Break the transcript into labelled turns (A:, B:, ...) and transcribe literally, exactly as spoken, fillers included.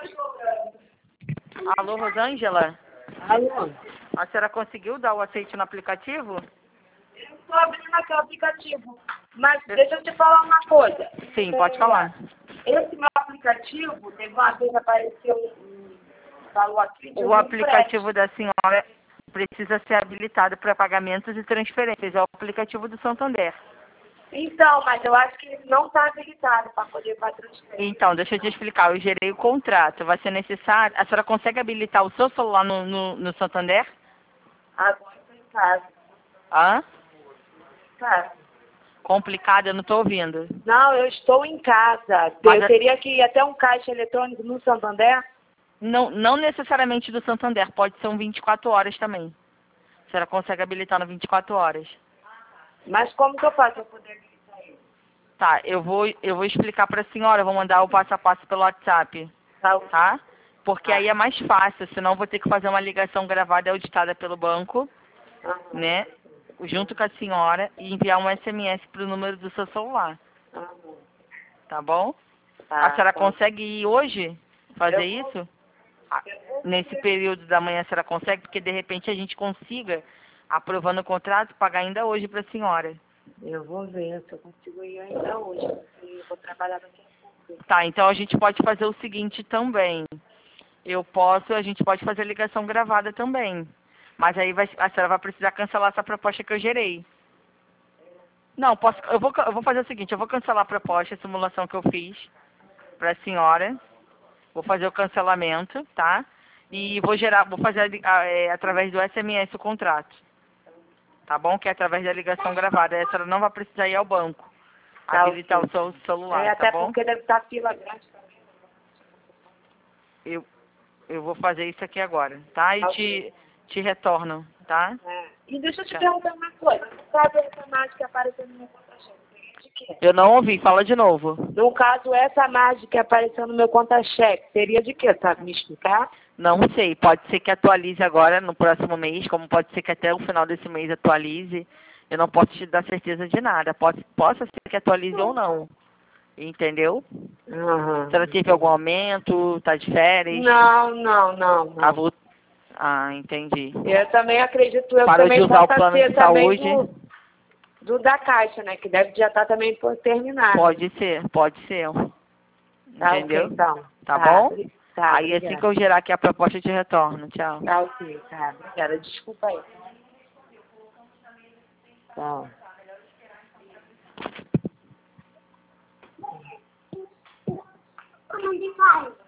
A: Alô, Rosângela?
B: Alô?
A: A senhora conseguiu dar o aceite no aplicativo?
B: Eu estou abrindo aqui o aplicativo. Mas deixa eu te falar uma coisa.
A: Sim, pode falar.
B: Esse meu aplicativo, teve uma vez apareceu um falou aqui de
A: O
B: um
A: aplicativo
B: empréstimo.
A: da senhora precisa ser habilitado para pagamentos e transferências. É o aplicativo do Santander.
B: Então, mas eu acho que ele não está habilitado para poder fazer transferência.
A: Então, deixa eu te explicar. Eu gerei o contrato. Vai ser necessário... A senhora consegue habilitar o seu celular no, no, no Santander?
B: Agora eu estou em casa.
A: Hã?
B: Casa.
A: Complicado, eu não estou ouvindo.
B: Não, eu estou em casa.
A: Mas
B: Eu
A: a-
B: teria que ir até um caixa eletrônico no Santander?
A: Não, não necessariamente do Santander. Pode ser um vinte e quatro horas também. A senhora consegue habilitar no vinte e quatro horas.
B: Mas como que eu faço para poder habilitar ele?
A: Tá, eu vou, eu vou explicar para a senhora. Eu vou mandar o passo a passo pelo WhatsApp.
B: Tá?
A: Tá? Porque
B: Ah.
A: aí é mais fácil, senão eu vou ter que fazer uma ligação gravada e auditada pelo banco,
B: Aham.
A: né? Junto com a senhora e enviar um S M S pro número do seu celular,
B: Aham.
A: tá bom?
B: Tá,
A: A senhora
B: tá.
A: consegue ir hoje fazer
B: Eu vou-
A: isso? Ah, nesse período da manhã a senhora consegue? Porque de repente a gente consiga, aprovando o contrato, pagar ainda hoje para a senhora.
B: Eu vou ver se eu consigo ir ainda hoje, porque eu vou trabalhar daqui a pouco.
A: Tá, então a gente pode fazer o seguinte também. Eu posso, a gente pode fazer ligação gravada também. Mas aí vai, a senhora vai precisar cancelar essa proposta que eu gerei. Não, posso, eu, vou, eu vou fazer o seguinte, eu vou cancelar a proposta, a simulação que eu fiz para a senhora. Vou fazer o cancelamento, tá? E vou gerar, vou fazer a- é, através do S M S o contrato. Tá bom? Que é através da ligação gravada. Aí a senhora não vai precisar ir ao banco.
B: Tá,
A: Habilitar
B: ok.
A: o seu celular,
B: É,
A: tá
B: até
A: bom?
B: porque deve estar fila grande também.
A: Eu, eu vou fazer isso aqui agora, tá? E
B: Tá,
A: te, te retorno, tá?
B: É. E deixa eu te
A: Tchau.
B: perguntar uma coisa. No caso, essa mágica apareceu no meu conta-cheque, seria de quê?
A: Eu não ouvi, fala de novo.
B: No caso, essa mágica que apareceu no meu conta-cheque, seria de quê? Sabe me explicar?
A: Não sei, pode ser que atualize agora no próximo mês, como pode ser que até o final desse mês atualize. Eu não posso te dar certeza de nada. Pode, possa ser que atualize ou não. Entendeu?
B: Aham.
A: Se ela teve algum aumento, tá de férias.
B: Não, não, não,
A: Ah,
B: não.
A: vou... ah, entendi.
B: Eu também acredito, eu
A: Parou de
B: também
A: usar o
B: possa
A: plano
B: ser
A: de
B: também
A: saúde?
B: do, do da Caixa, né? Que deve já estar também por terminar.
A: Pode ser, pode ser.
B: Tá, ok,
A: Entendeu?
B: então.
A: Tá bom?
B: obri- Tá,
A: Aí assim
B: obrigada.
A: que eu gerar aqui a proposta de retorno. Tchau.
B: Tá, ok, tá. Obrigada. Desculpa aí. Tá. Como que faz?